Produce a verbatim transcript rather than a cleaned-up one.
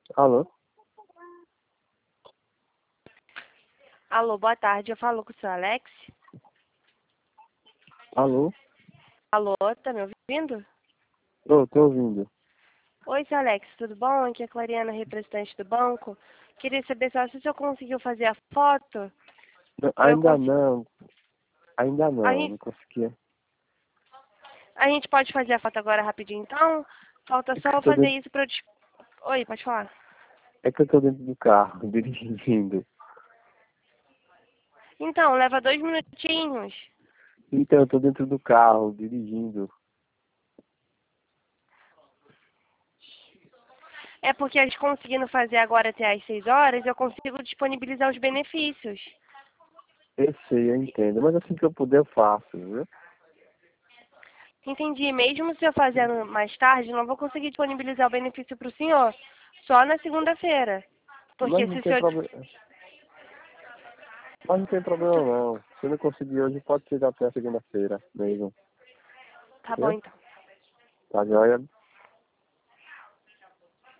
Alô? Alô, boa tarde. Eu falo com o seu Alex. Alô? Alô, tá me ouvindo? Tô, tô ouvindo. Oi, seu Alex, tudo bom? Aqui é a Clariana, representante do banco. Queria saber só se o senhor conseguiu fazer a foto. Não, Eu ainda consigo... não. Ainda a, não, gente... não consegui. a gente pode fazer a foto agora rapidinho, então? Falta É que só eu eu tô fazer dentro, isso pra eu te... Oi, pode falar. é que eu tô dentro do carro, dirigindo. Então, leva dois minutinhos. Então, eu tô dentro do carro, dirigindo. É porque a gente conseguindo fazer agora até às seis horas, eu consigo disponibilizar os benefícios. Eu sei, eu entendo. Mas assim que eu puder, eu faço, viu? Entendi. Mesmo se eu fazendo mais tarde, não vou conseguir disponibilizar o benefício para o senhor. Só na segunda-feira. Mas Porque não se o tem senhor... problema. Mas não tem problema não. Se eu não conseguir hoje, pode ser até segunda-feira mesmo. Tá bom, Viu? então. Tá joia?